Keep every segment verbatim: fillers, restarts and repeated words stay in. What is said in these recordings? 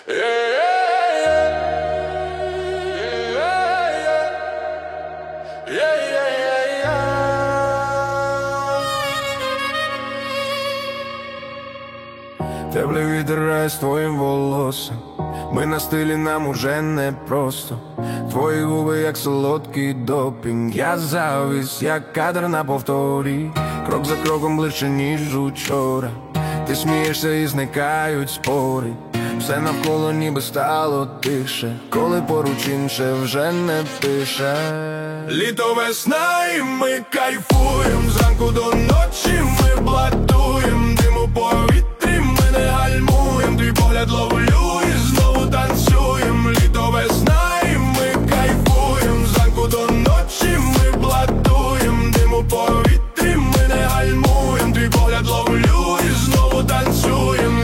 Теплий вітер з твоїм волоссям, ми на стилі, нам уже не просто. Твої губи, як солодкий допінг, я завис, як кадр на повторі. Крок за кроком ближче, ніж учора. Ти смієшся і зникають спори. Все навколо ніби стало тише, коли поруч інше вже не пише. Літо, весна і ми кайфуєм, зранку до ночі ми блатуєм. Дим у повітрі, ми не гальмуєм, твій погляд ловлю і знову танцюєм. Літо, весна і ми кайфуєм, зранку до ночі ми блатуєм. Дим у повітрі, ми не гальмуєм, твій погляд ловлю і знову танцюєм.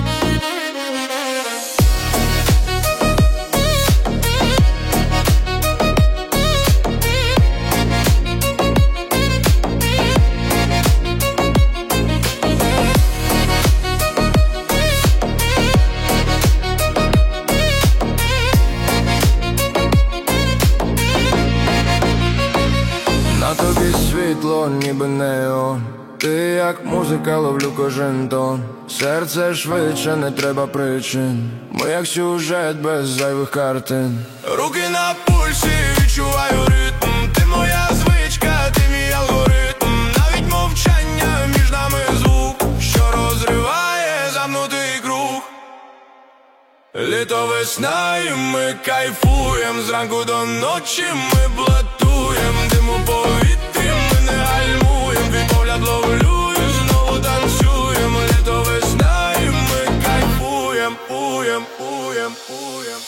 На тобі світло, ніби неон. Ти як музика, ловлю кожен тон. Серце швидше, не треба причин. Ми як сюжет без зайвих картин. Руки на пульсі, відчуваю ритм. Ти моя звичка, ти мій алгоритм. Навіть мовчання між нами звук, що розриває замкнутий круг. Літо, весна і ми кайфуєм, зранку до ночі ми блатуєм. Дим у повітрі, ми не гальмуєм, твій погляд ловлю і знову танцюєм. Літо, весна і ми кайфуєм, уєм, уєм, уєм.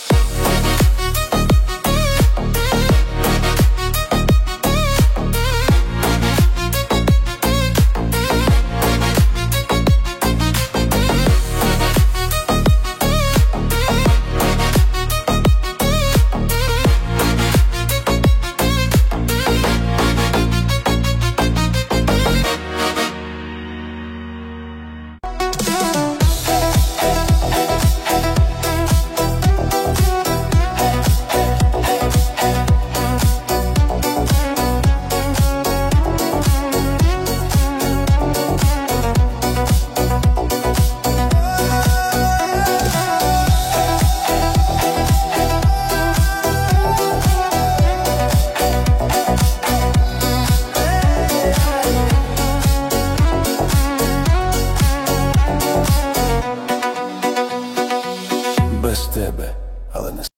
Без тебе, але не